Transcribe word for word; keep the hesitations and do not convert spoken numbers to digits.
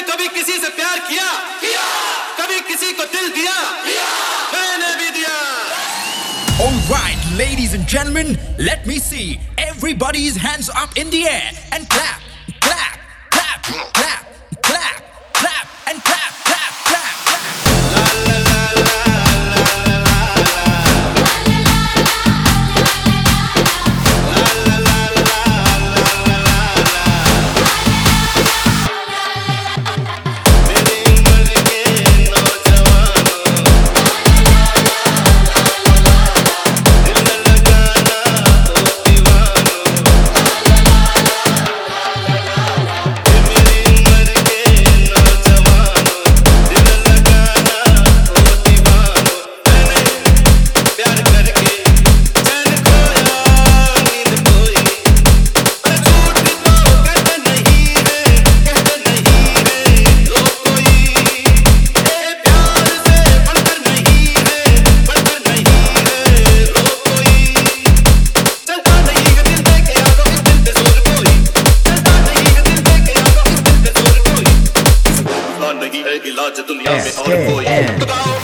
कभी किसी से प्यार किया? किया। कभी किसी को दिल दिया? दिया। मैंने भी दिया। All right, ladies and gentlemen, let me see everybody's hands up in the air and clap, clap, clap, clap, clap, clap, and clap, clap, clap, clap. इलाज दुनिया में और कोई